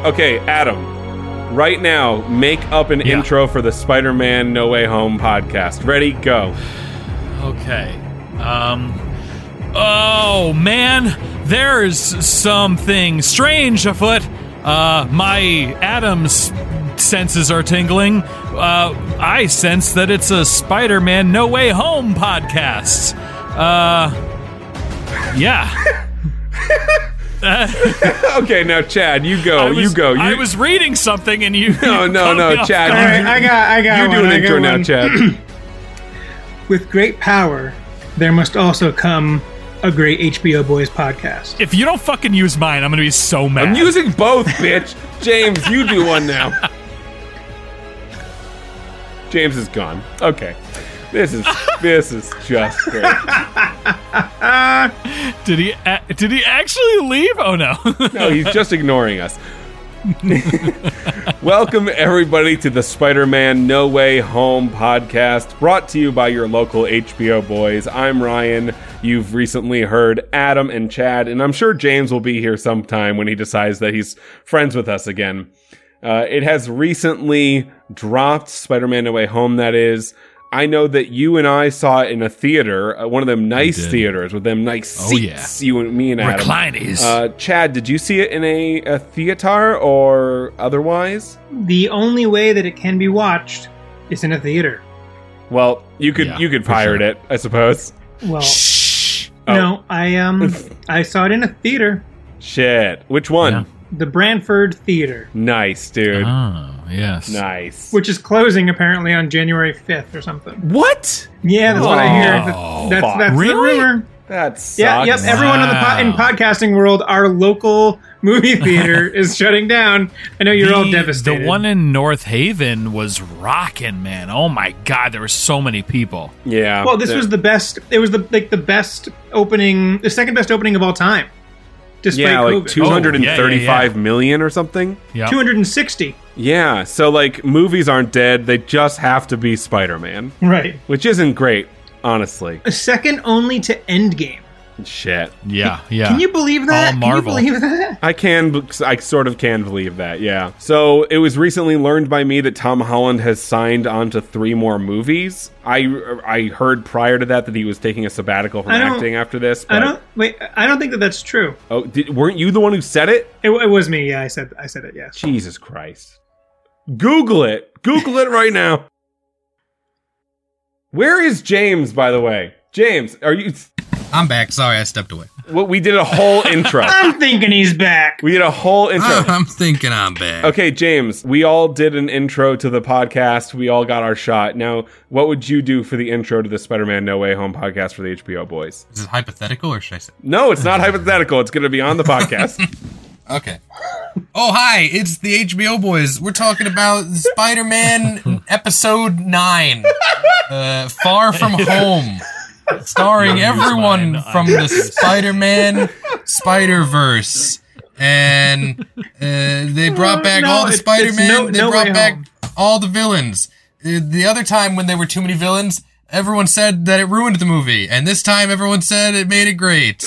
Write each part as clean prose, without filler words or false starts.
Okay, Adam, right now, make up an intro for the Spider-Man No Way Home podcast. Ready, go. Okay. Oh, man, there's something strange afoot. My Adam's senses are tingling. I sense that it's a Spider-Man No Way Home podcast. Yeah. Okay, now Chad, you go. I was reading something and you... No, Chad. All right, I got you one. do an intro now, Chad. With great power, there must also come a great HBO Boys podcast. If you don't fucking use mine, I'm going to be so mad. I'm using both, bitch. James, you do one now. James is gone. Okay. This is just great. Did he actually leave? Oh no. No, he's just ignoring us. Welcome everybody to the Spider-Man No Way Home podcast, brought to you by your local HBO boys. I'm Ryan. You've recently heard Adam and Chad, and I'm sure James will be here sometime when he decides that he's friends with us again. It has recently dropped, Spider-Man No Way Home, that is. I know that you and I saw it in a theater, one of them nice theaters with them nice seats. You and me and Adam. Recliners. Chad, did you see it in a theater or otherwise? The only way that it can be watched is in a theater. Well, you could pirate it, I suppose. Well, Shh. no, I saw it in a theater. Shit. Which one? Yeah. The Brantford Theater, Nice, dude. Oh, yes. Nice. which is closing apparently on January 5th or something. What? Yeah, that's what I hear. fuck. That's Really? the rumor. That sucks. Yeah, yep. Everyone on in podcasting world, our local movie theater is shutting down. I know you're all devastated. The one in North Haven was rocking, man. Oh my god, there were so many people. Yeah. Well, this was the best. It was the best opening, the second best opening of all time. Despite like COVID. 235 million or something. Yeah. 260. Yeah, so like movies aren't dead; they just have to be Spider-Man, Right. which isn't great, honestly. Second only to Endgame. Shit, Yeah. Can you believe that? All Marvel. Can you believe that? I sort of can believe that. Yeah. So it was recently learned by me that Tom Holland has signed on to 3 more movies. I heard prior to that he was taking a sabbatical from acting after this. But, I don't think that that's true. Oh, weren't you the one who said it? It was me. Yeah, I said it. Yes. Jesus Christ. Google it. Google it right now. Where is James, by the way? James, are you... I'm back. Sorry, I stepped away. Well, we did a whole intro. I'm thinking he's back. We did a whole intro. I'm thinking I'm back. Okay, James, we all did an intro to the podcast. We all got our shot. Now, what would you do for the intro to the Spider-Man No Way Home podcast for the HBO boys? Is it hypothetical or should I say? No, it's not hypothetical. It's going to be on the podcast. Okay. Oh, hi. It's the HBO boys. We're talking about Spider-Man Episode 9. Far From Home. Starring everyone from the Spider-Man Spider-Verse. And they brought back all the Spider-Man. They brought back all the villains. The other time when there were too many villains, everyone said that it ruined the movie. And this time everyone said it made it great.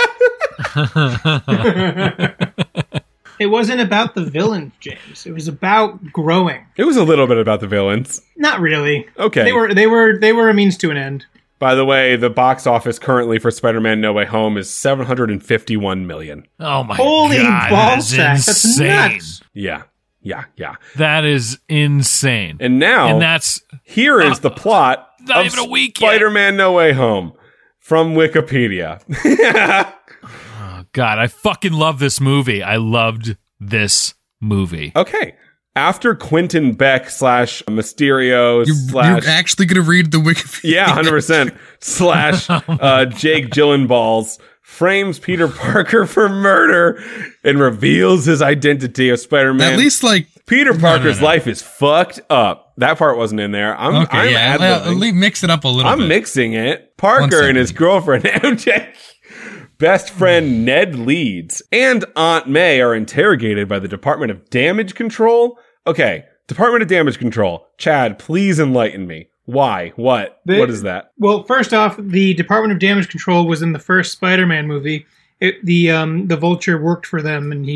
It wasn't about the villains, James. It was about growing. It was a little bit about the villains. Not really. Okay. They were a means to an end. By the way, the box office currently for Spider-Man No Way Home is $751 million. Oh my Holy god. ballsack. That's insane. nuts. Yeah. That is insane. And now, that's here is the plot not of even a week yet. Spider-Man No Way Home from Wikipedia. God, I fucking love this movie. I loved this movie. Okay. After Quentin Beck / Mysterio You're actually going to read the Wikipedia? Yeah, 100%. / Jake Gyllenhaal's frames Peter Parker for murder and reveals his identity as Spider-Man. At least, Peter Parker's life is fucked up. That part wasn't in there. I'm mix it up a little bit. I'm mixing it. Parker and his girlfriend, MJ. Best friend Ned Leeds and Aunt May are interrogated by the Department of Damage Control. Okay, Department of Damage Control. Chad, please enlighten me. Why? What? What is that? Well, first off, the Department of Damage Control was in the first Spider-Man movie. The Vulture worked for them, and he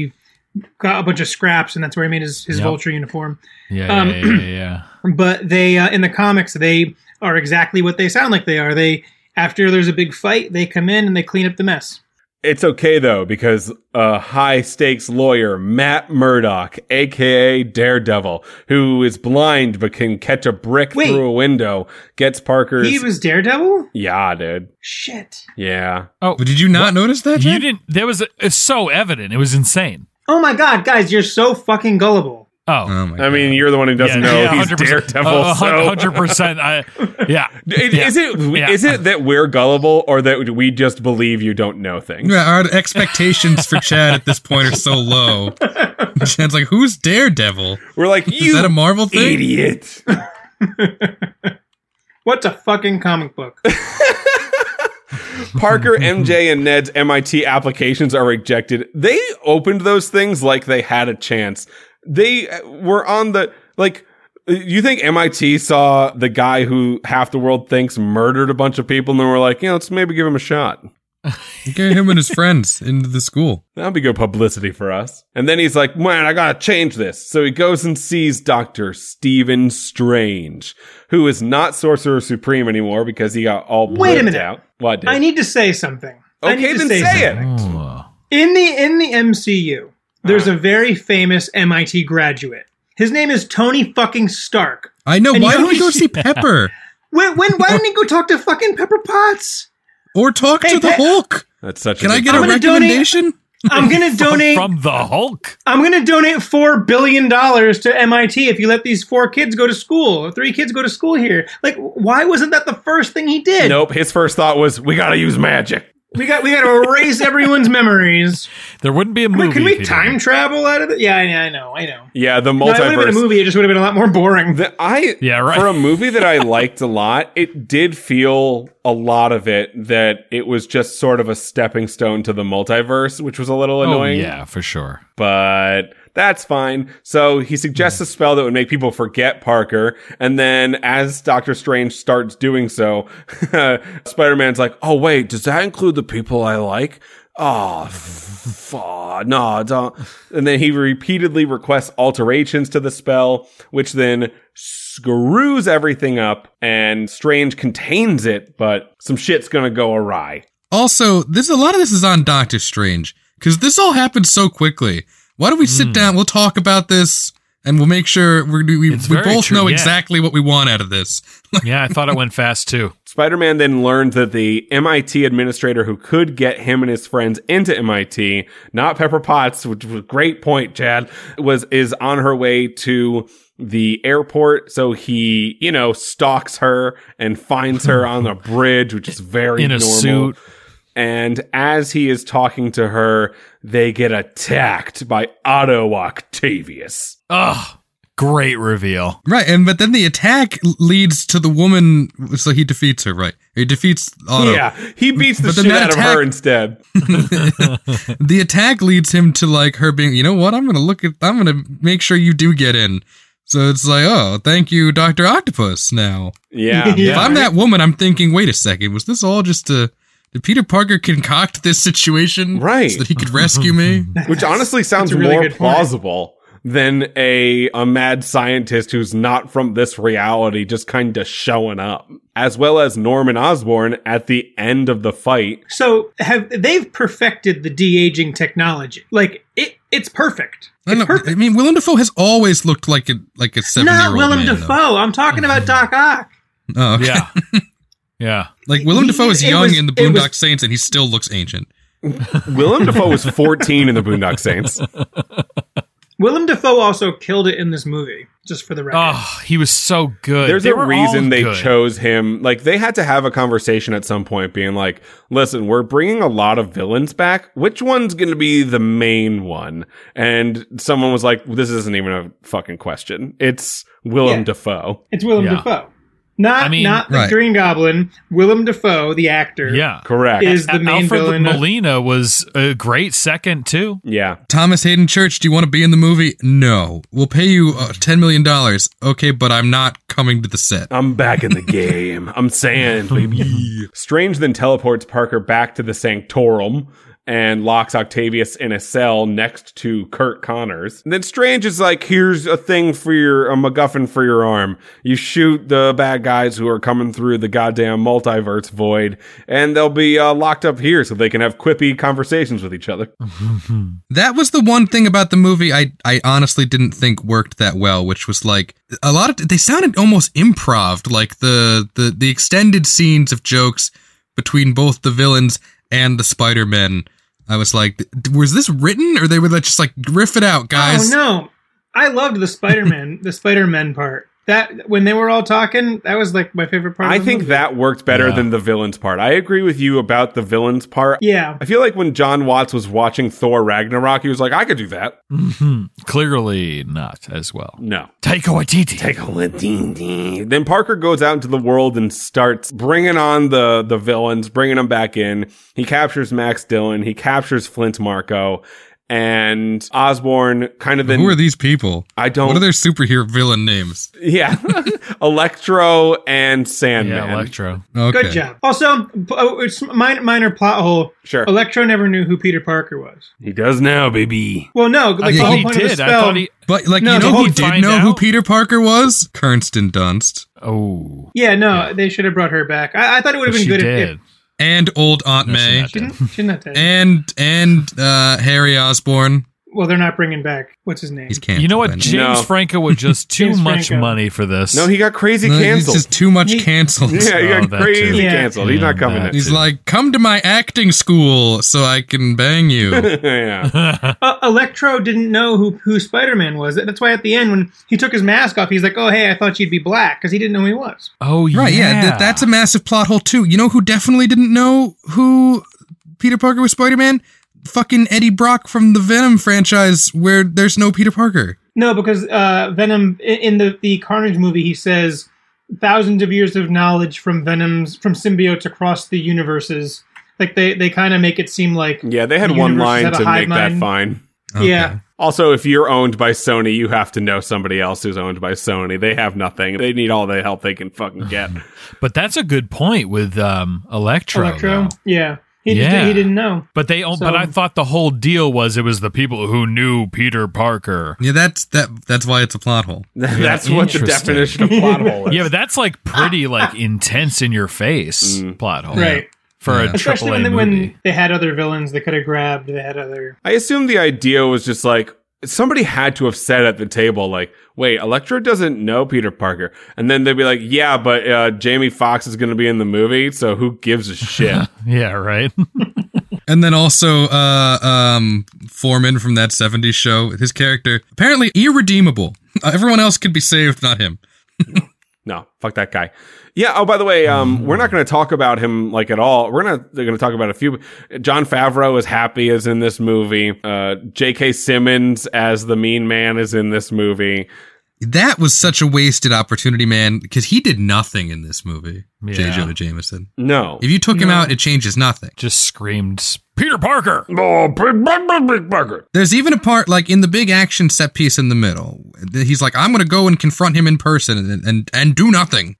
got a bunch of scraps, and that's where he made his Vulture uniform. Yeah. But they, in the comics, they are exactly what they sound like they are. After there's a big fight, they come in and they clean up the mess. It's okay, though, because a high-stakes lawyer, Matt Murdock, a.k.a. Daredevil, who is blind but can catch a brick through a window, gets Parker's... He was Daredevil? Yeah, dude. Shit. Yeah. Oh, did you not notice that, Jen? You didn't... It's so evident. It was insane. Oh my god, guys, you're so fucking gullible. Oh my God. I mean, you're the one who doesn't know he's 100%, Daredevil. So 100%. Yeah. Is it that we're gullible or that we just believe you don't know things? Yeah, our expectations for Chad at this point are so low. Chad's like, who's Daredevil? We're like, Is that a Marvel thing? Idiot. What's a fucking comic book? Parker, MJ, and Ned's MIT applications are rejected. They opened those things like they had a chance. They were on the, like, you think MIT saw the guy who half the world thinks murdered a bunch of people and then we're like, let's maybe give him a shot. Get him and his friends into the school. That'd be good publicity for us. And then he's like, man, I gotta change this. So he goes and sees Dr. Stephen Strange, who is not Sorcerer Supreme anymore because he got all Wait a blipped minute. out. What, I need to say something. Okay, then say it. In the MCU, there's a very famous MIT graduate. His name is Tony fucking Stark. I know. Why don't we go see Pepper? Why didn't he go talk to fucking Pepper Potts? Or talk to the Hulk? That's such a Can I good get a point. recommendation? I'm going to donate... From the Hulk? I'm going to donate $4 billion to MIT if you let these 4 kids go to school, or 3 kids go to school here. Like, why wasn't that the first thing he did? Nope, his first thought was, we gotta use magic. We got to erase everyone's memories. There wouldn't be a movie. Can we if he time didn't. travel out of it? Yeah, I know. Yeah, the No, it would have been a multiverse. movie. It just would have been a lot more boring. Yeah, right. For a movie that I liked a lot, it did feel a lot of it that it was just sort of a stepping stone to the multiverse, which was a little annoying. Oh, yeah, for sure. But that's fine. So he suggests a spell that would make people forget Parker. And then as Doctor Strange starts doing so, Spider-Man's like, oh, wait, does that include the people I like? Oh, no, don't. And then he repeatedly requests alterations to the spell, which then screws everything up, and Strange contains it, but some shit's gonna go awry. Also, a lot of this is on Doctor Strange, because this all happened so quickly. Why don't we sit down, we'll talk about this, and we'll make sure we both know exactly what we want out of this. Yeah, I thought it went fast, too. Spider-Man then learned that the MIT administrator who could get him and his friends into MIT, not Pepper Potts, which was a great point, Chad, is on her way to the airport. So he, stalks her and finds her on the bridge, which is very in a normal. suit. And as he is talking to her, they get attacked by Otto Octavius. Oh, great reveal. Right, but then the attack leads to the woman, so he defeats her, right? He defeats Otto. Yeah, he beats the But then shit that out of her instead. The attack leads him to her being, you know what, I'm gonna make sure you do get in. So it's like, oh, thank you, Dr. Octopus now. Yeah. If I'm that woman, I'm thinking, wait a second, was this all just did Peter Parker concoct this situation Right. so that he could rescue me? Which honestly sounds a really more good point. plausible than a mad scientist who's not from this reality just kind of showing up. As well as Norman Osborn at the end of the fight. So they've perfected the de-aging technology. Like, it's perfect. It's perfect. I mean, Willem Dafoe has always looked like a 7-year-old Not Willem man, Dafoe. though. I'm talking about Doc Ock. Oh, okay. Yeah. Yeah. Like, Willem Dafoe is it young was- in the it was- Boondock Saints, and he still looks ancient. Willem Dafoe was 14 in the Boondock Saints. Willem Dafoe also killed it in this movie, just for the record. Oh, he was so good. There's They a were reason all they good. chose him. Like, they had to have a conversation at some point being like, listen, we're bringing a lot of villains back. Which one's going to be the main one? And someone was like, this isn't even a fucking question. It's Willem Dafoe. It's Willem Yeah. Dafoe. Not the Right. Green Goblin. Willem Dafoe, the actor, Yeah. Correct. is the main Alfred villain. Molina was a great second, too. Yeah. Thomas Hayden Church, do you want to be in the movie? No. We'll pay you $10 million. Okay, but I'm not coming to the set. I'm back in the game. I'm sand, baby. Strange then teleports Parker back to the Sanctorum, and locks Octavius in a cell next to Kurt Connors. And then Strange is like, here's a MacGuffin for your arm. You shoot the bad guys who are coming through the goddamn multiverse void, and they'll be locked up here so they can have quippy conversations with each other. That was the one thing about the movie I honestly didn't think worked that well, which was like a lot of they sounded almost improv, like the extended scenes of jokes between both the villains and the Spider-Men. I was like, was this written, or they would just like riff it out, guys? Oh no, I loved the Spider-Man part. That when they were all talking, that was like my favorite part. I think that worked better than the villains part. I agree with you about the villains part. Yeah. I feel like when John Watts was watching Thor Ragnarok, he was like, I could do that. Clearly not as well. No. Taika Waititi. Then Parker goes out into the world and starts bringing on the villains, bringing them back in. He captures Max Dillon. He captures Flint Marko. And Osborn kind of then... Who are these people? I don't... What are their superhero villain names? Yeah. Electro and Sandman. Yeah, Electro. Okay. Good job. Also, it's minor plot hole. Sure. Electro never knew who Peter Parker was. He does now, baby. Well, no. Like, the whole point of the spell... I thought he... But, like, No, you know the who whole did know who Peter Parker was? Kirsten Dunst. Oh. Yeah, no, they should have brought her back. I thought it would have been She good did. if... And old Aunt May. She's not dead. And Harry Osborn. Well, they're not bringing back... What's his name? He's canceled. You know what? then. James No. Franco would just too James much Franco. money for this. No, he got crazy No, canceled. He's just too much He- canceled. Yeah, he Oh, got that crazy too. Yeah. canceled. He's not coming that next. He's too. like, come to my acting school so I can bang you. Yeah. Electro didn't know who Spider-Man was. That's why at the end, when he took his mask off, he's like, oh, hey, I thought you'd be black, because he didn't know who he was. Oh, yeah. Right, yeah, that's a massive plot hole too. You know who definitely didn't know who Peter Parker was Spider-Man? Fucking Eddie Brock from the Venom franchise where there's no Peter Parker. No, because Venom, in the Carnage movie, he says thousands of years of knowledge from symbiotes across the universes. Like, they kind of make it seem like... Yeah, they had the one universe line had a to hive make that mind. fine. Okay. Yeah. Also, if you're owned by Sony, you have to know somebody else who's owned by Sony. They have nothing. They need all the help they can fucking get. But that's a good point with Electro. though. Yeah. He Yeah. didn't know. But but I thought the whole deal was it was the people who knew Peter Parker. Yeah, that's why it's a plot hole. That's what the interesting. definition of plot hole is. Yeah, but that's like pretty like intense in your face plot hole. Right. For a Especially AAA movie. when they had other villains they could have grabbed. They had other... I assume the idea was just like, somebody had to have said at the table, like, wait, Electro doesn't know Peter Parker. And then they'd be like, yeah, but Jamie Foxx is going to be in the movie, so who gives a shit? Yeah, right. And then also Foreman from that 70s show, his character, apparently irredeemable. Everyone else could be saved, not him. No, fuck that guy. Yeah. Oh, by the way, we're not going to talk about him like at all. We're going to talk about a few. John Favreau is happy as in this movie. J.K. Simmons as the Mean Man is in this movie. That was such a wasted opportunity, man, because he did nothing in this movie. Yeah. J. Jonah Jameson. No. If you took him out, it changes nothing. Just screamed Peter Parker. Oh, Big Parker. There's even a part, like, in the big action set piece in the middle. He's like, I'm going to go and confront him in person and do nothing.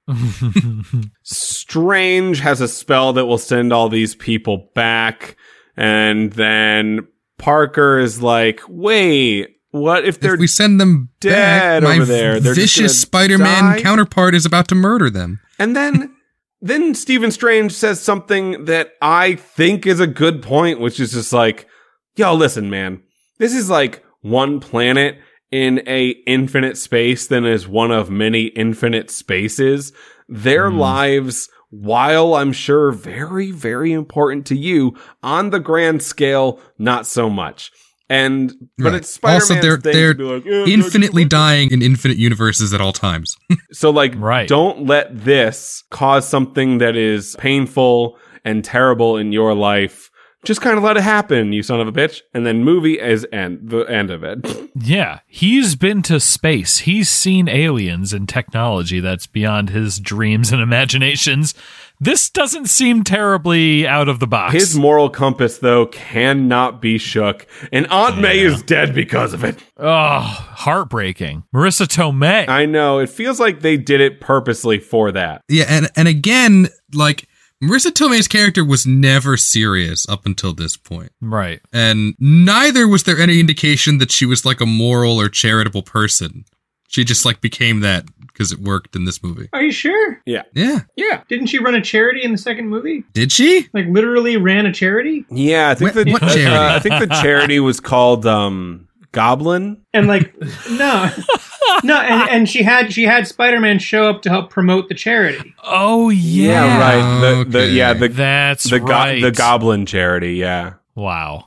Strange has a spell that will send all these people back. And then Parker is like, wait, what if they're If we send them dead back, my over there? They're just gonna vicious Spider-Man die? counterpart is about to murder them. And then Stephen Strange says something that I think is a good point, which is just like, yo, listen, man, this is like one planet in a infinite space that is one of many infinite spaces. Their lives, while I'm sure very, very important to you, on the grand scale, not so much. But Right. it's Spider-Man's Also, they're thing to be like, infinitely dying in infinite universes at all times. So, like, Right. don't let this cause something that is painful and terrible in your life. Just kind of let it happen, you son of a bitch. And then movie is the end of it. Yeah, he's been to space. He's seen aliens and technology that's beyond his dreams and imaginations. This doesn't seem terribly out of the box. His moral compass, though, cannot be shook. And Aunt May is dead because of it. Oh, heartbreaking. Marissa Tomei. I know. It feels like they did it purposely for that. Yeah, and again, like, Marissa Tomei's character was never serious up until this point. Right. And neither was there any indication that she was like a moral or charitable person. She just like became that because it worked in this movie. Are you sure? Yeah. Yeah. Didn't she run a charity in the second movie? Did she? Like literally ran a charity? Yeah, I think What charity? I think the charity was called Goblin. And like no. No, and she had Spider-Man show up to help promote the charity. Oh yeah, right. That's the right. The Goblin charity. Yeah. Wow.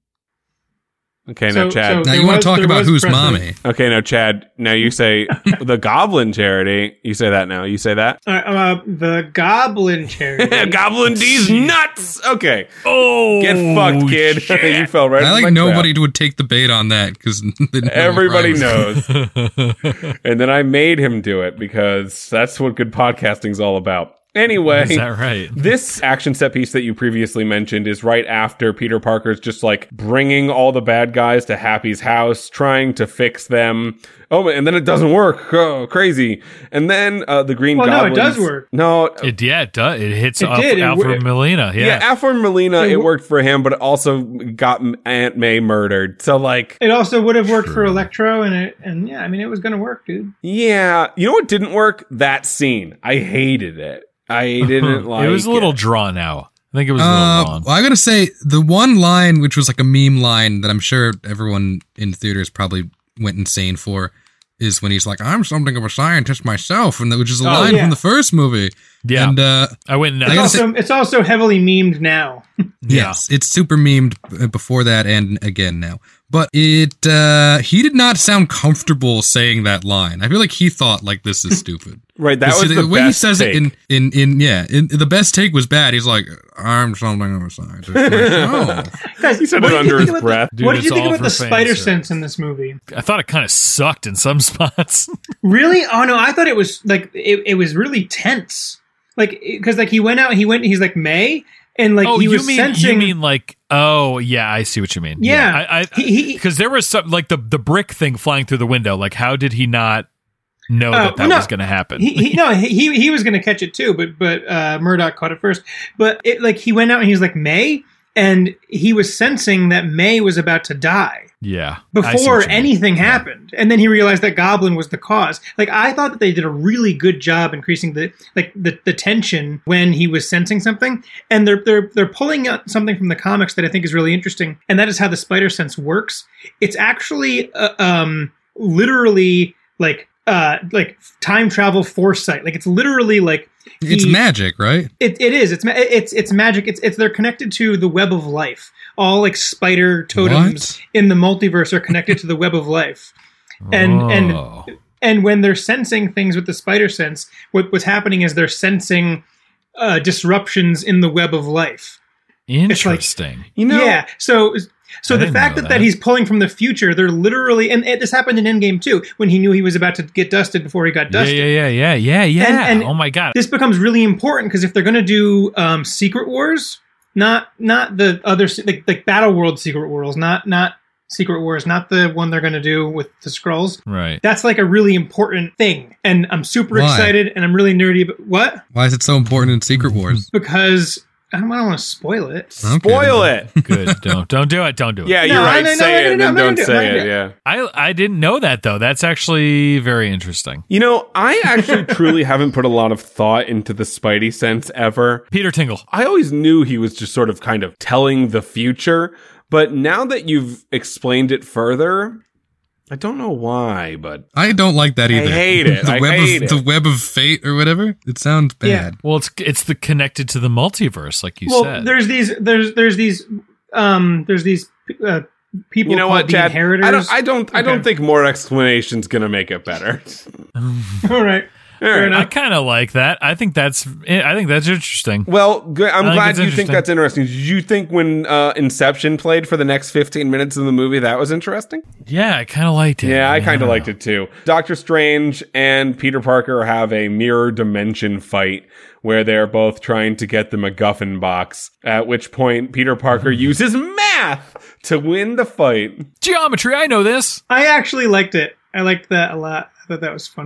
Okay, now Chad. Now you want to talk about who's mommy? Okay, now Chad. Now you say the Goblin charity. You say that now. You say that. The Goblin charity. Goblin D's nuts. Okay. Oh, Get fucked, kid. You fell right. I in like my nobody trap. would take the bait on that because Everybody knows. And then I made him do it because that's what good podcasting's all about. Anyway, is that right? This action set piece that you previously mentioned is right after Peter Parker's just like bringing all the bad guys to Happy's house, trying to fix them. Oh, and then it doesn't work. Oh, crazy. And then the Green Goblin. No, it does work. No. It does. It hits did. Alfred Molina. Yeah, Alfred Molina, it worked for him, but it also got Aunt May murdered. So like, it also would have worked for Electro, and yeah, I mean, it was going to work, dude. Yeah. You know what didn't work? That scene. I hated it. I didn't like it. It was a little drawn out. I think it was a little drawn. Well, I gotta say, the one line, which was like a meme line that I'm sure everyone in theaters probably went insane for, is when he's like, I'm something of a scientist myself, and which is a line from the first movie. Yeah. And I went nuts. It's also heavily memed now. Yes, it's super memed before that and again now. But he did not sound comfortable saying that line. I feel like he thought like this is stupid. Right, that was the way best he says take. it in the best take was bad. He's like, I'm something of a scientist. Guys, he said it under his breath. What did you think about the spider sense in this movie? I thought it kind of sucked in some spots. Really? Oh no, I thought it was like it was really tense. Like because like he's like May. And like he was sensing. You mean like? Oh yeah, I see what you mean. Yeah, because there was some like the brick thing flying through the window. Like, how did he not know that was going to happen? He was going to catch it too, but Murdoch caught it first. But it like he went out and he was like May, and he was sensing that May was about to die. Yeah. Before anything happened. And then he realized that Goblin was the cause. Like, I thought that they did a really good job increasing the tension when he was sensing something. And they're pulling out something from the comics that I think is really interesting. And that is how the spider sense works. It's actually literally like time travel foresight. Like, it's literally like it's magic, right? It is. It's magic. It's they're connected to the web of life. All like spider totems in the multiverse are connected to the web of life. And when they're sensing things with the spider sense, what's happening is they're sensing disruptions in the web of life. Interesting. Yeah. So the fact that he's pulling from the future, they're literally, and this happened in Endgame too, when he knew he was about to get dusted before he got dusted. Yeah. And oh my God. This becomes really important because if they're going to do Secret Wars, not the other, like Battle World Secret Wars, not Secret Wars, not the one they're going to do with the Skrulls. Right. That's like a really important thing. And I'm super excited and I'm really nerdy about what? Why is it so important in Secret Wars? Because I don't want to spoil it. Spoil it. Good. Don't do it. Don't do it. Yeah, you're right. Say it and then don't say it. Yeah. I didn't know that though. That's actually very interesting. You know, I actually truly haven't put a lot of thought into the Spidey sense ever. Peter Tingle. I always knew he was just sort of kind of telling the future, but now that you've explained it further, I don't know why, but I don't like that either. I hate it. The web of fate or whatever. It sounds bad. Yeah. Well, it's the connected to the multiverse, like you said. There's these people. You know what, Chad? Inheritors. I don't think more explanation's gonna make it better. All right. I kind of like that. I think that's interesting. Well, good. I'm glad you think interesting. that's interesting. Did you think when Inception played for the next 15 minutes of the movie that was interesting? Yeah, I kind of liked it. Yeah, I kind of liked it too. Doctor Strange and Peter Parker have a mirror dimension fight where they're both trying to get the MacGuffin box, at which point Peter Parker uses math to win the fight. Geometry, I know this. I actually liked it. I liked that a lot. I thought that was funny.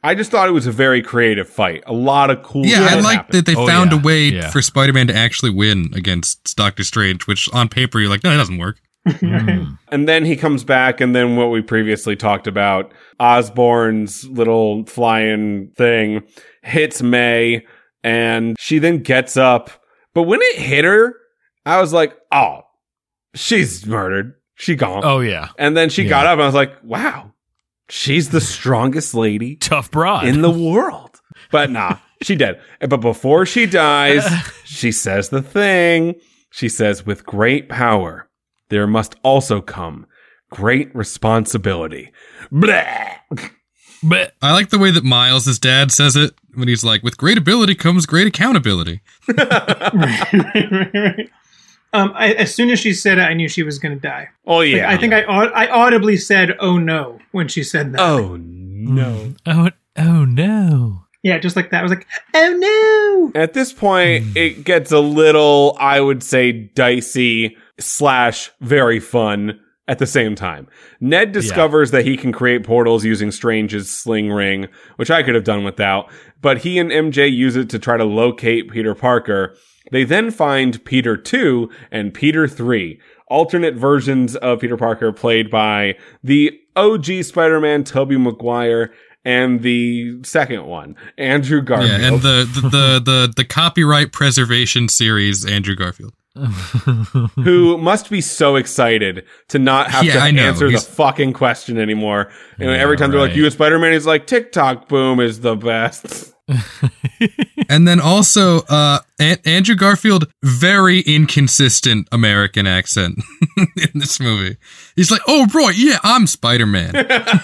I just thought it was a very creative fight. A lot of cool Yeah, shit I like happened. that they found a way Yeah. for Spider-Man to actually win against Doctor Strange, which on paper you're like, no, it doesn't work. And then he comes back, and then what we previously talked about, Osborn's little flying thing hits May, and she then gets up. But when it hit her, I was like, oh, she's murdered. She gone. Oh, yeah. And then she got up, and I was like, wow, she's the strongest lady Tough broad. in the world. But nah, she dead. But before she dies, she says the thing. She says, with great power, there must also come great responsibility. Blah. But I like the way that Miles' dad says it when he's like, with great ability comes great accountability. Right. As soon as she said it, I knew she was going to die. Oh, yeah. I think I audibly said, "Oh no," when she said that. Oh, no. oh no. Yeah, just like that. I was like, "Oh no." At this point, it gets a little, I would say, dicey / very fun at the same time. Ned discovers that he can create portals using Strange's sling ring, which I could have done without, but he and MJ use it to try to locate Peter Parker. They then find Peter 2 and Peter 3, alternate versions of Peter Parker played by the OG Spider-Man Tobey Maguire and the second one, Andrew Garfield. Yeah, and the copyright preservation series, Andrew Garfield. Who must be so excited to not have to I know. answer the He's- fucking question anymore. And every time they're like, right. you a Spider-Man? He's like, TikTok boom is the best. And then also, Andrew Garfield, very inconsistent American accent in this movie. He's like, oh, right, yeah, I'm Spider-Man.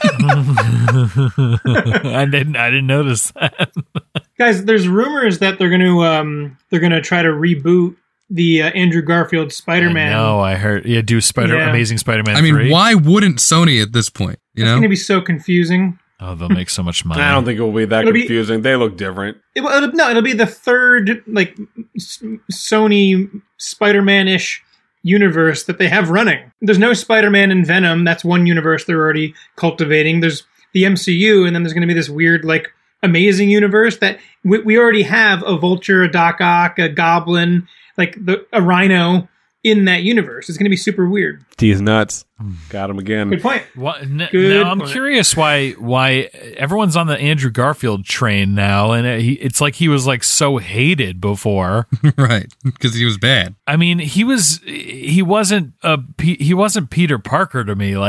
I didn't notice that. Guys, there's rumors that they're going to try to reboot the Andrew Garfield Spider-Man. No, I heard. Yeah, do Yeah. Amazing Spider-Man I mean, 3. why wouldn't Sony at this point? You It's know? going to be so confusing. Oh, they'll make so much money. I don't think it will be that It'll be- confusing. They look different. It'll be the third Sony Spider-Man-ish universe that they have running. There's no Spider-Man and Venom. That's one universe they're already cultivating. There's the MCU, and then there's going to be this weird amazing universe that we already have a Vulture, a Doc Ock, a Goblin, a Rhino in that universe. It's going to be super weird. He's nuts. Got him again. Good point. What? Good Now I'm point. curious why everyone's on the Andrew Garfield train now, and it's like he was so hated before. Right, because he was bad. I mean, he wasn't Peter Parker to me.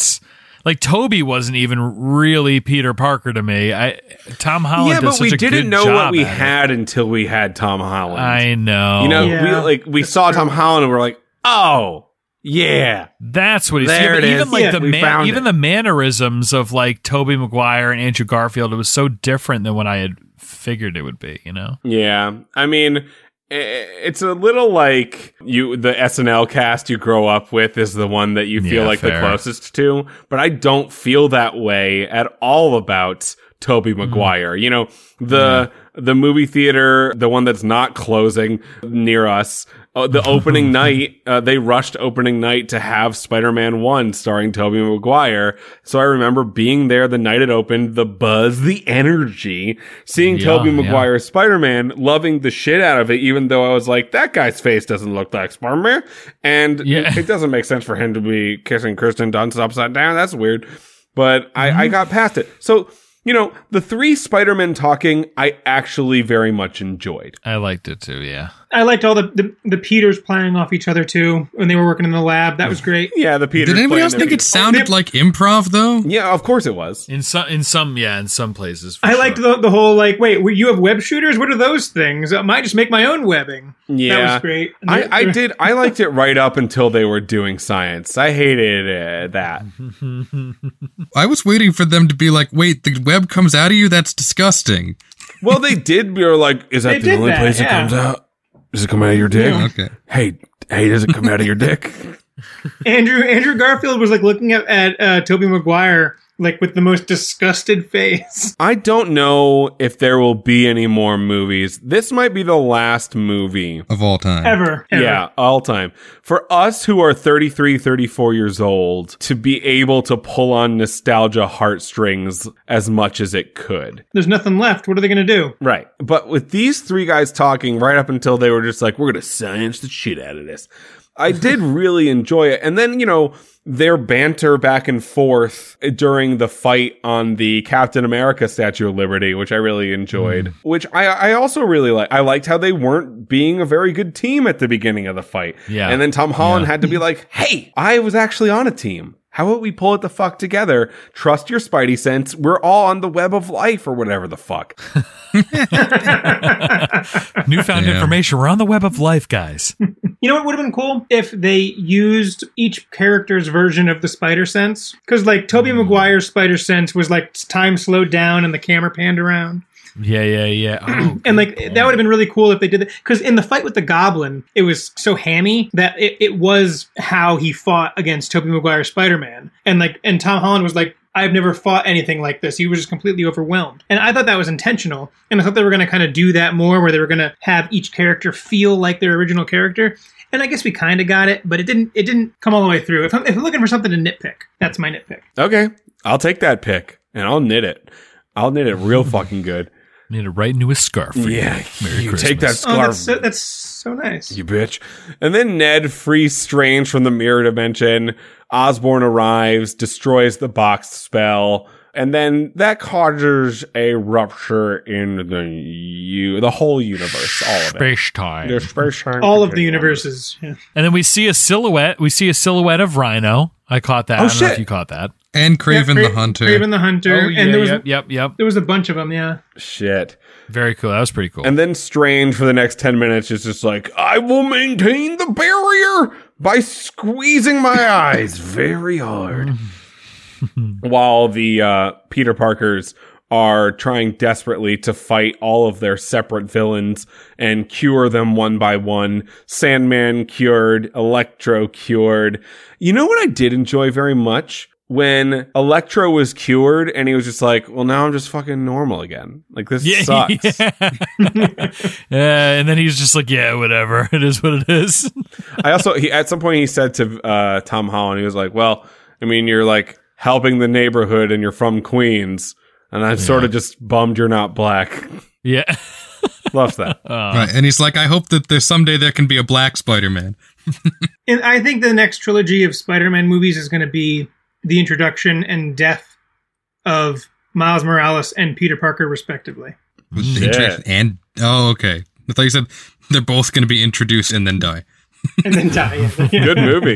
Toby wasn't even really Peter Parker to me. Tom Holland. Yeah, does but we such a didn't good know job what we at it. had until we had Tom Holland. I know. You know, Yeah, we saw Tom Holland and we're like, oh, yeah. That's what he's There it even is. like Yeah, we found even it. the mannerisms of Tobey Maguire and Andrew Garfield, it was so different than what I had figured it would be, you know? Yeah. I mean, it's a little like the SNL cast you grow up with is the one that you feel Yeah, the fair. closest to, but I don't feel that way at all about Tobey Maguire. You know, the movie theater, the one that's not closing near us, the opening night, they rushed opening night to have Spider-Man 1 starring Tobey Maguire. So I remember being there the night it opened, the buzz, the energy, seeing Yeah, Tobey yeah. Maguire's Spider-Man, loving the shit out of it, even though I was like, that guy's face doesn't look like Spider-Man. And Yeah. it doesn't make sense for him to be kissing Kirsten Dunst upside down. That's weird. But I got past it. So, you know, the three Spider-Men talking, I actually very much enjoyed. I liked it too, yeah. I liked all the Peters playing off each other too when they were working in the lab. That was great. Yeah, the Peter. Did anybody else think it sounded like improv, though? Yeah, of course it was. In some places. For I sure. liked the whole wait, you have web shooters? What are those things? I might just make my own webbing. Yeah, That was great. And I did. I liked it right up until they were doing science. I hated that. I was waiting for them to be like, wait, the web comes out of you? That's disgusting. Well, they did. You're like, is They that the did only that, place it yeah. comes out? Does it come out of your dick? Yeah. Okay. Hey, does it come out of your dick? Andrew Garfield was looking at Tobey Maguire like with the most disgusted face. I don't know if there will be any more movies. This might be the last movie. Of all time. Ever. Yeah, all time. For us who are 33, 34 years old, to be able to pull on nostalgia heartstrings as much as it could. There's nothing left. What are they going to do? Right. But with these three guys talking right up until they were just like, we're going to science the shit out of this. I did really enjoy it. And then, their banter back and forth during the fight on the Captain America Statue of Liberty, which I really enjoyed, which I also really liked. I liked how they weren't being a very good team at the beginning of the fight. Yeah. And then Tom Holland had to be like, hey, I was actually on a team. How about we pull it the fuck together? Trust your Spidey sense. We're all on the web of life or whatever the fuck. Newfound information. We're on the web of life, guys. You know what would have been cool? If they used each character's version of the spider sense. Because, like, Tobey Maguire's spider sense was, like, time slowed down and the camera panned around. Yeah. Oh, and, like, that would have been really cool if they did that. Because in the fight with the Goblin, it was so hammy that it was how he fought against Tobey Maguire's Spider-Man. And Tom Holland was like, I've never fought anything like this. He was just completely overwhelmed. And I thought that was intentional. And I thought they were going to kind of do that more, where they were going to have each character feel like their original character. And I guess we kind of got it, but it didn't come all the way through. If I'm looking for something to nitpick, that's my nitpick. Okay. I'll take that pick and I'll knit it. I'll knit it real fucking good. Need it right into a scarf. Yeah. Merry you Christmas. take that scarf. Oh, that's so nice. You bitch. And then Ned frees Strange from the mirror dimension. Osborn arrives, destroys the box spell, and then that causes a rupture in the whole universe, all of it. Space-time. The space-time All of the continuum. universes. Yeah. And then we see a silhouette. We see a silhouette of Rhino. I caught that. Oh, I don't know shit. if you caught that. And Craven Yeah, the Hunter. Craven the Hunter. Oh, and there was yep. there was a bunch of them, yeah. Shit. Very cool. That was pretty cool. And then Strange for the next 10 minutes is just like, I will maintain the barrier by squeezing my eyes very hard. While the Peter Parkers are trying desperately to fight all of their separate villains and cure them one by one. Sandman cured, Electro cured. You know what I did enjoy very much? When Electro was cured and he was just like, well, now I'm just fucking normal again. Like, this sucks. Yeah, and then he's just like, yeah, whatever. It is what it is. At some point he said to Tom Holland, he was like, well, I mean, you're like helping the neighborhood and you're from Queens. And I'm sort of just bummed you're not black. Yeah. Loves that. Right, and he's like, I hope that there's someday there can be a black Spider-Man. And I think the next trilogy of Spider-Man movies is going to be the introduction and death of Miles Morales and Peter Parker, respectively. Oh, okay. I thought you said they're both going to be introduced and then die. And then die. Yeah. Good movie.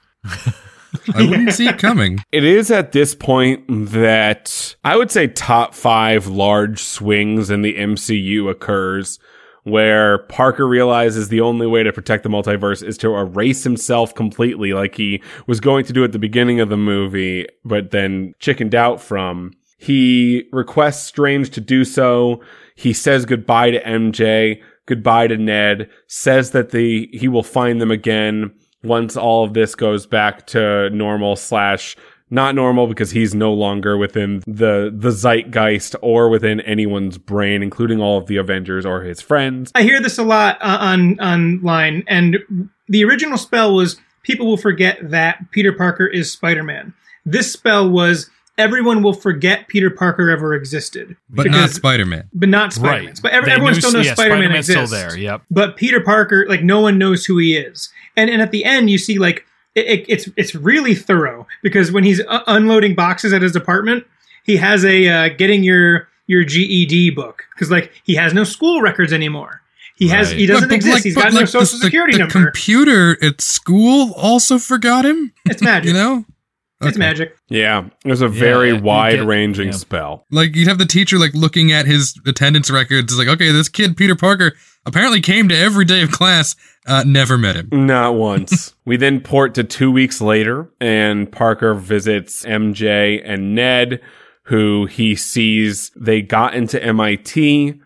I wouldn't see it coming. It is at this point that I would say top 5 large swings in the MCU occurs, where Parker realizes the only way to protect the multiverse is to erase himself completely, like he was going to do at the beginning of the movie, but then chickened out from. He requests Strange to do so. He says goodbye to MJ, goodbye to Ned, says that he will find them again once all of this goes back to normal / not normal, because he's no longer within the zeitgeist or within anyone's brain, including all of the Avengers or his friends. I hear this a lot online, and the original spell was people will forget that Peter Parker is Spider-Man. This spell was everyone will forget Peter Parker ever existed. But not Spider-Man. But not Spider-Man. Right. But everyone still knows Spider-Man exists. Still there, yep. But Peter Parker, like, no one knows who he is. And at the end, you see, like, it's really thorough, because when he's unloading boxes at his apartment, he has a getting your GED book, because, like, he has no school records anymore. He doesn't exist. He's got no social security number. The computer at school also forgot him. It's magic. You know? It's Okay. magic. Yeah, it was a very you wide-ranging spell. Like, you'd have the teacher, like, looking at his attendance records. It's like, okay, this kid, Peter Parker, apparently came to every day of class, never met him. Not once. We then port to 2 weeks later, and Parker visits MJ and Ned, who he sees they got into MIT.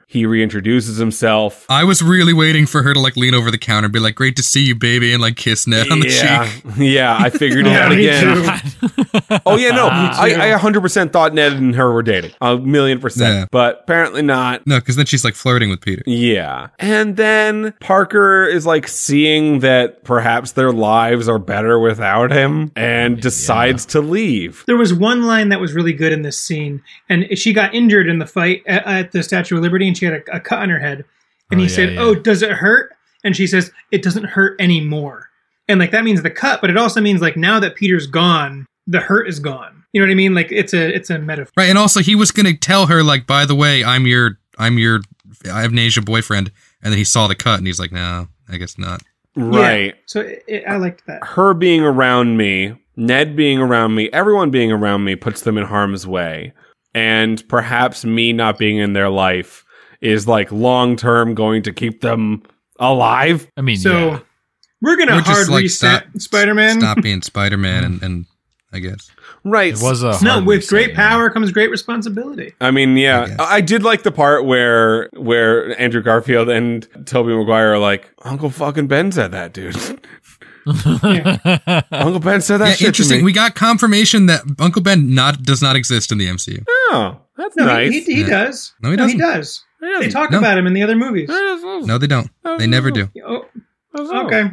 He reintroduces himself. I was really waiting for her to like lean over the counter and be like, "Great to see you, baby," and like kiss Ned on the cheek. Yeah, I figured it out again. Oh yeah, no, I 100% thought Ned and her were dating, 1,000,000%, Yeah. but apparently not. No, because then she's like flirting with Peter. Yeah. And then Parker is like seeing that perhaps their lives are better without him and decides to leave. There was one line that was really good in this scene, and she got injured in the fight at the Statue of Liberty, and she had a cut on her head. And he said, "Oh, does it hurt?" And she says, "It doesn't hurt anymore." And like that means the cut, but it also means like now that Peter's gone, the hurt is gone. You know what I mean? Like it's a metaphor. Right, and also he was gonna tell her like, "By the way, I'm your amnesia boyfriend," and then he saw the cut and he's like, "No, I guess not." Right. Yeah, so I liked that. Her being around me, Ned being around me, everyone being around me puts them in harm's way. And perhaps me not being in their life is like long term going to keep them alive. I mean, so we're going to hard like, reset Spider-Man. Stop being Spider-Man and I guess. Right. it was a No, hard with reset, great yeah. power comes great responsibility. I mean, I yeah, guess. I did like the part where Andrew Garfield and Tobey Maguire are like, Uncle fucking Ben said that, dude. Uncle Ben said that Yeah, shit interesting. to me. We got confirmation that Uncle Ben does not exist in the MCU. Oh, that's No, nice. he does. No, he He doesn't. does. Yeah, They talk No. about him in the other movies. No, they don't. They never do. Oh, okay.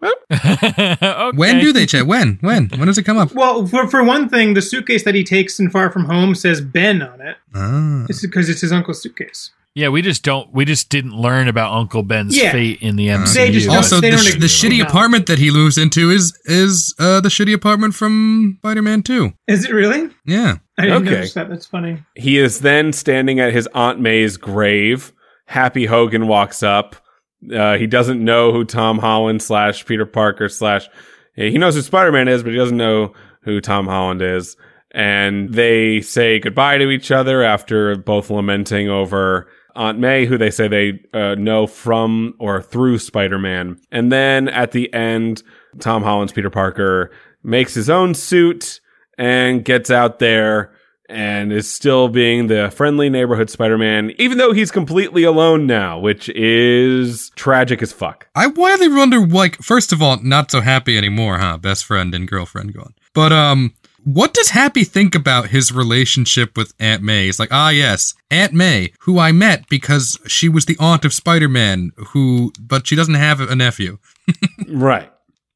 Okay. When do they, Chet? When? When does it come up? Well, for one thing, the suitcase that he takes in Far From Home says Ben on it. Ah. It's because it's his uncle's suitcase. Yeah, we just didn't learn about Uncle Ben's Yeah. fate in the MCU. They just don't- Also, they the, don't the exist. shitty No. apartment that he moves into is the shitty apartment from Spider-Man 2. Is it really? Yeah. I didn't Okay. notice that. That's funny. He is then standing at his Aunt May's grave. Happy Hogan walks up. He doesn't know who Tom Holland / Peter Parker / he knows who Spider-Man is, but he doesn't know who Tom Holland is. And they say goodbye to each other after both lamenting over Aunt May, who they say they know from or through Spider-Man. And then at the end, Tom Holland's Peter Parker makes his own suit and gets out there and is still being the friendly neighborhood Spider-Man, even though he's completely alone now, which is tragic as fuck. I widely wonder, like, first of all, not so happy anymore, huh? Best friend and girlfriend gone. But, what does Happy think about his relationship with Aunt May? He's like, yes, Aunt May, who I met because she was the aunt of Spider-Man, but she doesn't have a nephew. Right.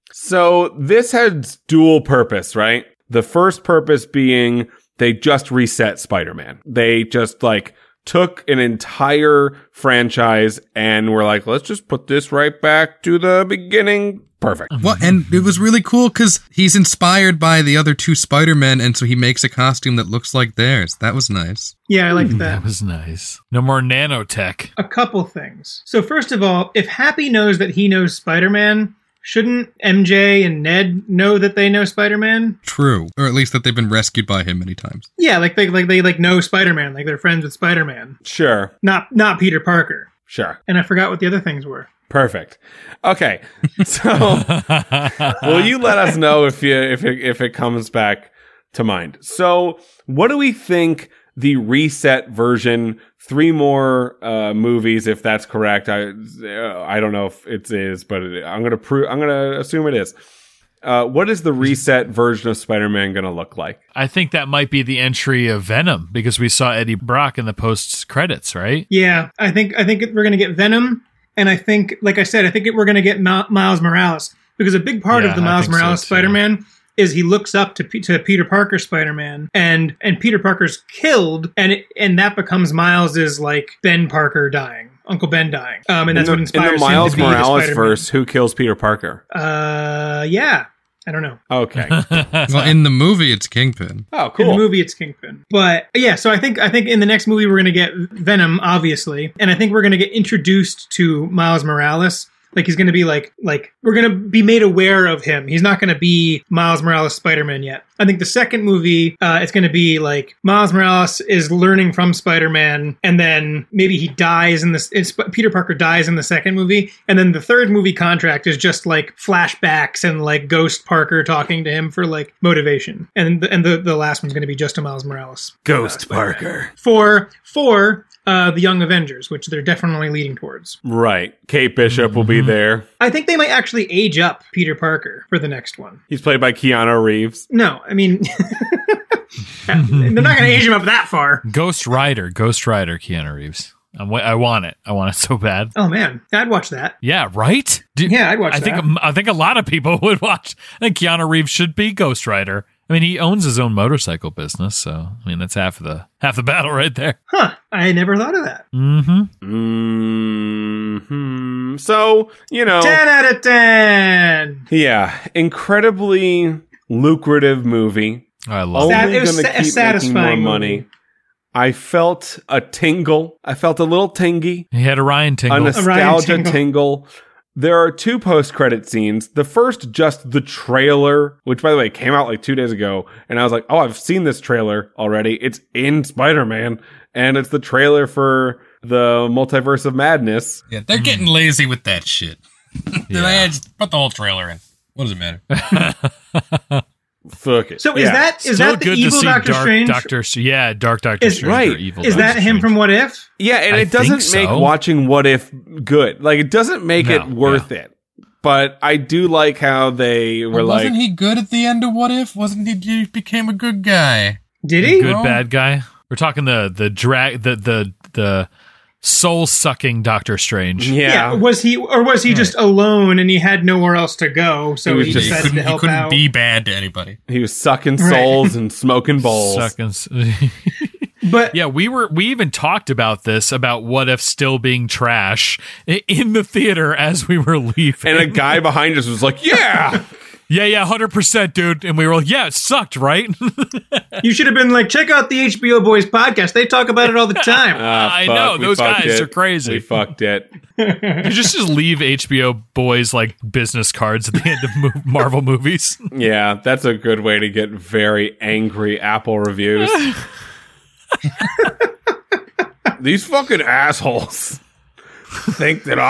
So this has dual purpose, right? The first purpose being they just reset Spider-Man. They just like took an entire franchise and were like, let's just put this right back to the beginning. Perfect. Well, and it was really cool because he's inspired by the other two Spider-Men, and so he makes a costume that looks like theirs. That was nice. Yeah, I liked that. That was nice. No more nanotech. A couple things. So first of all, if Happy knows that he knows Spider-Man, shouldn't MJ and Ned know that they know Spider-Man? True. Or at least that they've been rescued by him many times. Yeah, like they know Spider-Man, like they're friends with Spider-Man. Sure. Not Peter Parker. Sure. And I forgot what the other things were. Perfect. Okay. So will you let us know if it comes back to mind? So what do we think the reset version, 3 more movies, if that's correct? I don't know if it is, but I'm gonna assume it is. What is the reset version of Spider-Man gonna look like? I think that might be the entry of Venom because we saw Eddie Brock in the post credits, right? Yeah, I think we're going to get Venom. And I think, like I said, I think we're going to get Miles Morales. Because a big part Yeah, of the I Miles think so, Morales too. Spider-Man is he looks up to Peter Parker Spider-Man. And Peter Parker's killed. And that becomes Miles's, like, Ben Parker dying. Uncle Ben dying. And that's what inspires in the him Miles to be the Morales Spider-Man. verse, who kills Peter Parker? Yeah. I don't know. Okay. Well, in the movie, it's Kingpin. Oh, In cool. the movie, it's Kingpin. But yeah, so I think in the next movie we're going to get Venom, obviously, and I think we're going to get introduced to Miles Morales. Like he's going to be like we're going to be made aware of him. He's not going to be Miles Morales Spider-Man yet. I think the second movie, it's going to be like Miles Morales is learning from Spider-Man, and then maybe he dies in this. Peter Parker dies in the second movie, and then the third movie contract is just like flashbacks and like Ghost Parker talking to him for like motivation, and the last one's going to be just a Miles Morales. Ghost Parker. For the Young Avengers, which they're definitely leading towards. Right. Kate Bishop will be there. I think they might actually age up Peter Parker for the next one. He's played by Keanu Reeves. No, I mean, they're not going to age him up that far. Ghost Rider, Keanu Reeves. I want it. I want it so bad. Oh man, I'd watch that. Yeah, right? Yeah, I'd watch that. I think a lot of people would watch. I think Keanu Reeves should be Ghost Rider. I mean, he owns his own motorcycle business, so I mean that's half the battle right there. Huh? I never thought of that. So 10 out of 10. Yeah, incredibly lucrative movie. I love Only it. It was gonna keep satisfying making more movie. money. I felt a tingle. I felt a little tingy. He had a Ryan A tingle. nostalgia tingle. There are 2 post-credit scenes. The first, just the trailer, which, by the way, came out like 2 days ago. And I was like, oh, I've seen this trailer already. It's in Spider-Man. And it's the trailer for the Multiverse of Madness. Yeah, they're getting lazy with that shit. Just put the whole trailer in. What does it matter? Fuck it. So is Yeah. that Still the good to evil see Doctor Dark Strange? Dark Doctor Is- Strange. right. Or evil Is Doctor that him Strange. from What If? Yeah, and I it doesn't think make so. watching What If good. Like, it doesn't make No, it worth it. But I do like how they were Wasn't he good at the end of What If? Wasn't he became a good guy? Did he? Good No. bad guy? We're talking the soul sucking Doctor Strange. Yeah. Was he just alone and he had nowhere else to go? So was he just- decided to He help couldn't out. be bad to anybody. He was sucking souls and smoking bowls. But Yeah, we even talked about this, about What If still being trash in the theater as we were leaving. And a guy behind us was like, yeah. yeah, 100%, dude. And we were like, yeah, it sucked, right? you should have been like, check out the HBO Boys podcast. They talk about it all the time. I Fuck, know, we those fucked guys it. are crazy. We fucked it. You just leave HBO Boys like business cards at the end of Marvel movies. Yeah, that's a good way to get very angry Apple reviews. These fucking assholes think that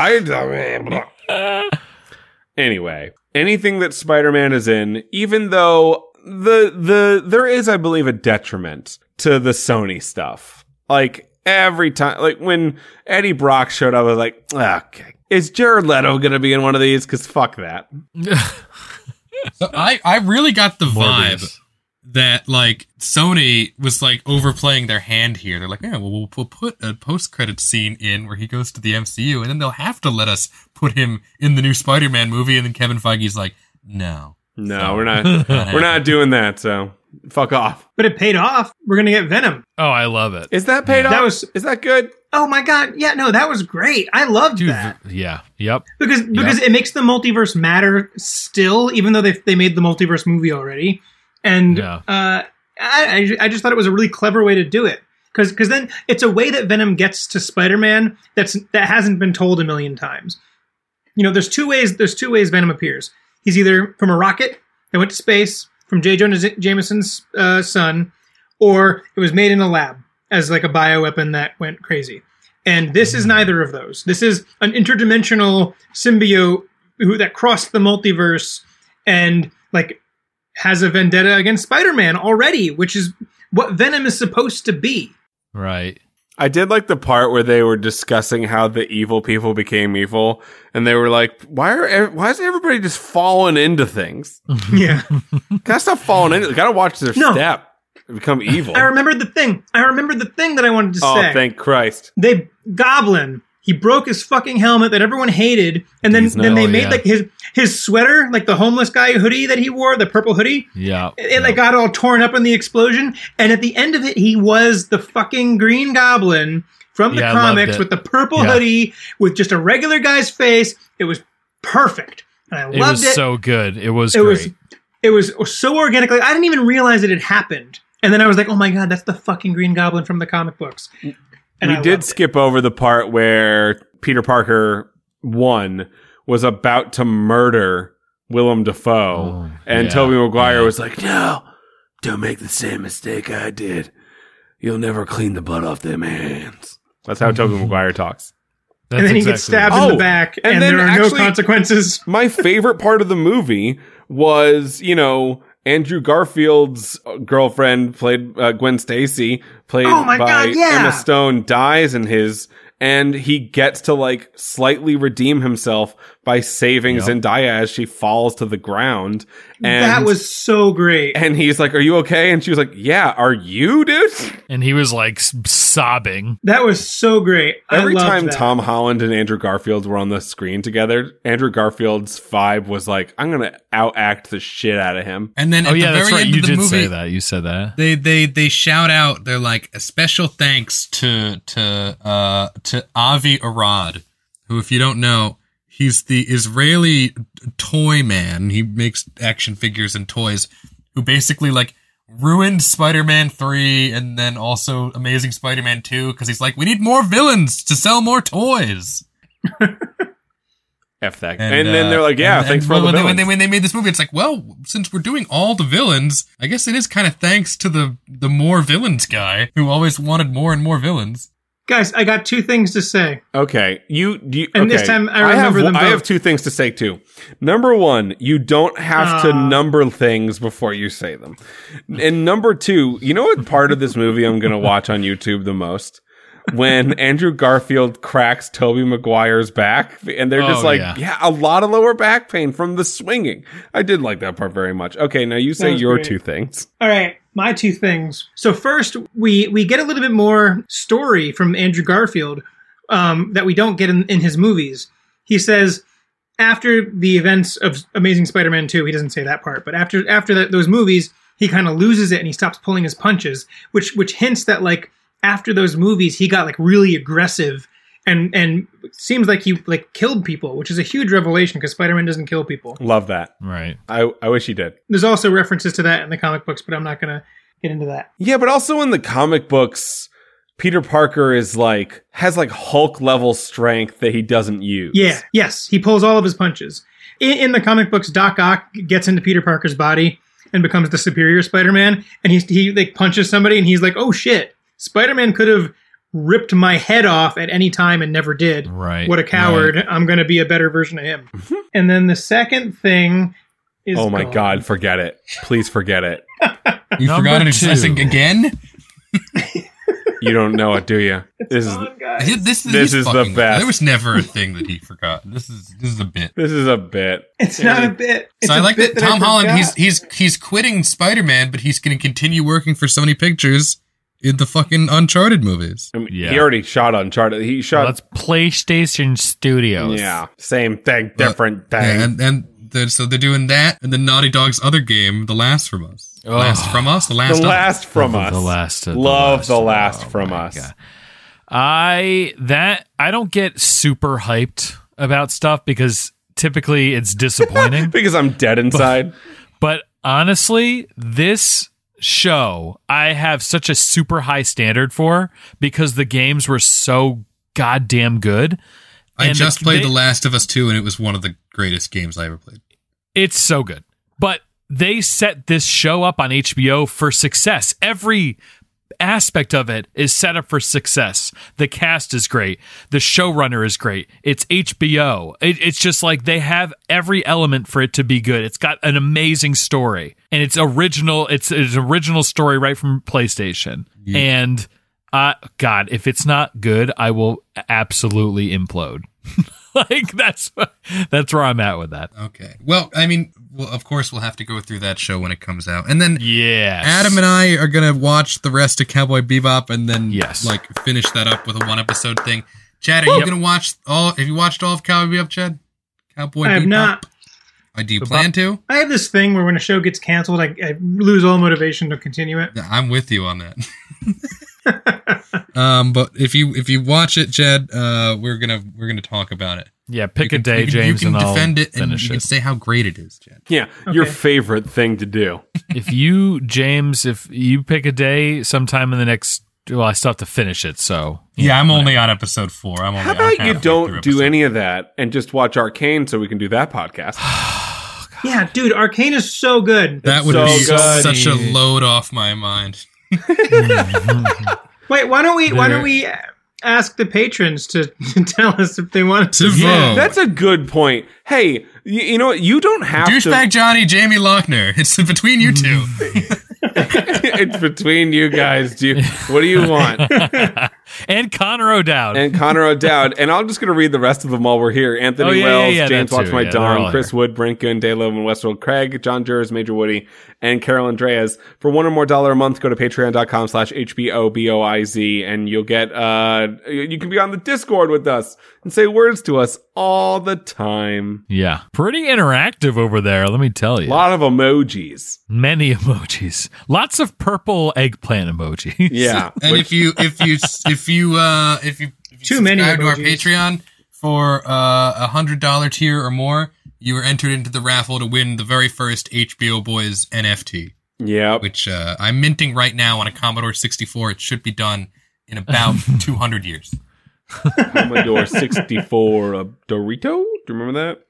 Anyway, anything that Spider-Man is in, even though there is, I believe, a detriment to the Sony stuff. Like, every time, like when Eddie Brock showed up, I was like, okay, is Jared Leto gonna be in one of these? Because fuck that. So I really got the vibe Morbius. that like Sony was like overplaying their hand here. They're like, yeah, well, we'll put a post-credit scene in where he goes to the MCU, and then they'll have to let us put him in the new Spider-Man movie. And then Kevin Feige's like, no, We're not doing that. So fuck off. But it paid off. We're going to get Venom. Oh, I love it. Is that paid off? Is that good? Oh my God. Yeah, no, that was great. I loved that. Yeah, yep. Because it makes the multiverse matter still, even though they made the multiverse movie already. And I just thought it was a really clever way to do it. Because then it's a way that Venom gets to Spider-Man that hasn't been told a million times. You know, there's two ways Venom appears. He's either from a rocket that went to space, from J. Jonah Jameson's son, or it was made in a lab as like a bioweapon that went crazy. And this is neither of those. This is an interdimensional symbiote that crossed the multiverse and like has a vendetta against Spider-Man already, which is what Venom is supposed to be. Right. I did like the part where they were discussing how the evil people became evil, and they were like, "Why is everybody just falling into things? Yeah. Gotta stop falling into. Gotta watch their step and become evil." I remembered the thing that I wanted to Oh, say. thank Christ! Goblin. He broke his fucking helmet that everyone hated, and then they made like his sweater, like the homeless guy hoodie that he wore, the purple hoodie. Yeah. It like got all torn up in the explosion, and at the end of it, he was the fucking Green Goblin from the Yeah, I loved comics it. with the purple hoodie with just a regular guy's face. It was perfect, and I loved it. It was so good. It was great. It was so organic. Like I didn't even realize it had happened, and then I was like, "Oh my God, that's the fucking Green Goblin from the comic books." And We I did loved it. skip over the part where Peter Parker 1 was about to murder Willem Dafoe, and Tobey Maguire was like, "No, don't make the same mistake I did. You'll never clean the blood off them hands." That's how Tobey Maguire talks. That's And then he exactly gets stabbed right. in the Oh, back, and and then there are no actually- consequences. My favorite part of the movie was, Andrew Garfield's girlfriend, played Gwen Stacy, played Oh my by God, yeah. Emma Stone, dies in his, and he gets to like slightly redeem himself by saving Zendaya as she falls to the ground. And that was so great. and he's like, "Are you okay?" And she was like, "Yeah, are you, dude?" And he was like sobbing. That was so great. Every I loved time that. Tom Holland and Andrew Garfield were on the screen together, Andrew Garfield's vibe was like, "I'm gonna outact the shit out of him." And then Oh at yeah, the that's very right. end You of the did movie, say that. You said that. They shout out. They're like, a special thanks to Avi Arad, who, if you don't know, he's the Israeli toy man. He makes action figures and toys, who basically like ruined Spider-Man 3 and then also Amazing Spider-Man 2 because he's like, we need more villains to sell more toys. F that. And then they're like, "Yeah, thanks for all the villains." when they made this movie, it's like, well, since we're doing all the villains, I guess it is kind of thanks to the more villains guy who always wanted more and more villains. Guys, I got two things to say. Okay, you And this time I remember them I both. have two things to say too. Number one, you don't have to number things before you say them. And number two, you know what part of this movie I'm going to watch on YouTube the most? When Andrew Garfield cracks Tobey Maguire's back, and they're just Oh, like, yeah. yeah, a lot of lower back pain from the swinging. I did like that part very much. Okay, now you say was your great. two things. All right, my two things. So first, we get a little bit more story from Andrew Garfield that we don't get in his movies. He says after the events of Amazing Spider-Man 2, he doesn't say that part, but after those movies, he kind of loses it and he stops pulling his punches, which hints that like after those movies, he got like really aggressive and seems like he like killed people, which is a huge revelation because Spider-Man doesn't kill people. Love that. Right. I wish he did. There's also references to that in the comic books, but I'm not going to get into that. Yeah, but also in the comic books, Peter Parker is like, has like Hulk level strength that he doesn't use. Yeah, yes, he pulls all of his punches. In the comic books, Doc Ock gets into Peter Parker's body and becomes the superior Spider-Man, and he like punches somebody, and he's like, "Oh shit, Spider-Man could have ripped my head off at any time and never did. Right. What a coward! I'm going to be a better version of him." And then the second thing is, Oh my gone. God, forget it. Please forget it. You Number forgot it two. existing again? You don't know it, do you? This is Gone, guys. This This is the fucking- best. There was never a thing that he forgot. This is a bit. this is a bit. It's not a bit. It's So I a like bit that Tom I Holland. forgot. He's quitting Spider-Man, but he's going to continue working for Sony Pictures in the fucking Uncharted movies. I mean, Yeah. He already shot Uncharted. He Well, shot. that's PlayStation Studios. yeah, same thing, different thing. Yeah, so they're doing that, and then Naughty Dog's other game, The Last from Us. The Last from Us. The the Last. last from us. The last. Love the last oh from my us. God. I don't get super hyped about stuff because typically it's disappointing. Because I'm dead inside. But honestly, this show I have such a super high standard for because the games were so goddamn good. I And just played they- The Last of Us 2, and it was one of the greatest games I ever played. It's so good. But they set this show up on HBO for success. Every aspect of it is set up for success. The cast is great. The showrunner is great. It's HBO. It's just like they have every element for it to be good. It's got an amazing story. And it's original. It's an original story right from PlayStation. Yeah. And God, if it's not good, I will absolutely implode. Like that's where I'm at with that. Okay. Well, I mean, of course we'll have to go through that show when it comes out. And then Yes. Adam and I are going to watch the rest of Cowboy Bebop and then Yes. like finish that up with a one episode thing. Chad, are you going to watch have you watched all of Cowboy Bebop, Chad? Cowboy Bebop? I have not. Do you plan to? I have this thing where when a show gets canceled, I lose all motivation to continue it. Yeah, I'm with you on that. But if you watch it, Chad, we're gonna talk about it. Yeah, pick a You can- day, you can- James, you can and I'll defend it and finish you can it. say how great it is, Chad. Yeah, your favorite thing to do. If you pick a day sometime in the next, well, I still have to finish it. So Yeah, I'm only on episode 4. How about you don't do any of that and just watch Arcane so we can do that podcast? Yeah, dude, Arcane is so good. That would so be good. such a load off my mind. Wait, why don't we ask the patrons to tell us if they want To vote. That's a good point. Hey, you know what? You don't have Douchebag Johnny, Jamie Lochner. It's between you two. It's between you guys. What do you want? And Connor O'Dowd. And Connor O'Dowd. And I'm just going to read the rest of them while we're here. Anthony Wells, James Watch My Dong, Chris Wood, Brinken, Dale and Westworld, Craig, John Jers, Major Woody, and Carol Andreas. For $1 or more a month, go to patreon.com/HBOBOIZ and you'll get, you can be on the Discord with us and say words to us all the time. Yeah. Pretty interactive over there, let me tell A you. lot of emojis. Many emojis. Lots of purple eggplant emojis. Yeah. And if you Too many subscribe to our emojis. Patreon for $100 tier or more, you were entered into the raffle to win the very first HBO Boys NFT, Yep. which I'm minting right now on a Commodore 64. It should be done in about 200 years. Commodore 64 Dorito? Do you remember that?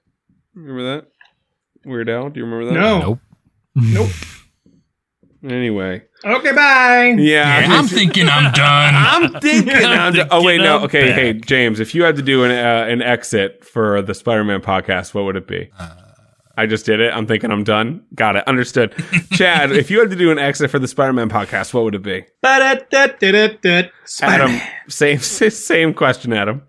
Weird Al, do you remember that? No. Nope. Nope. Anyway. Okay, bye. Yeah. I'm thinking I'm done. I'm thinking. Oh wait, no. I'm Okay, back. hey James, if you had to do an exit for the Spider-Man podcast, what would it be? I just did it. I'm thinking I'm done. Got it. Understood. Chad, if you had to do an exit for the Spider-Man podcast, what would it be? Ba-da-da-da-da-da. Adam, same question, Adam.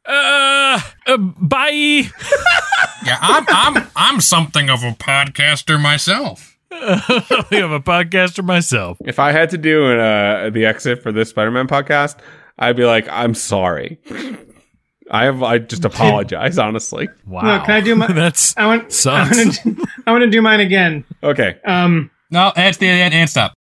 Bye. Yeah, I'm something of a podcaster myself. We have a podcaster myself. If I had to do the exit for this Spider-Man podcast, I'd be like, I'm sorry. I just apologize, honestly. Wow. No, can I do my? That's I want sucks. to do mine again. Okay. No, that's the end. And stop.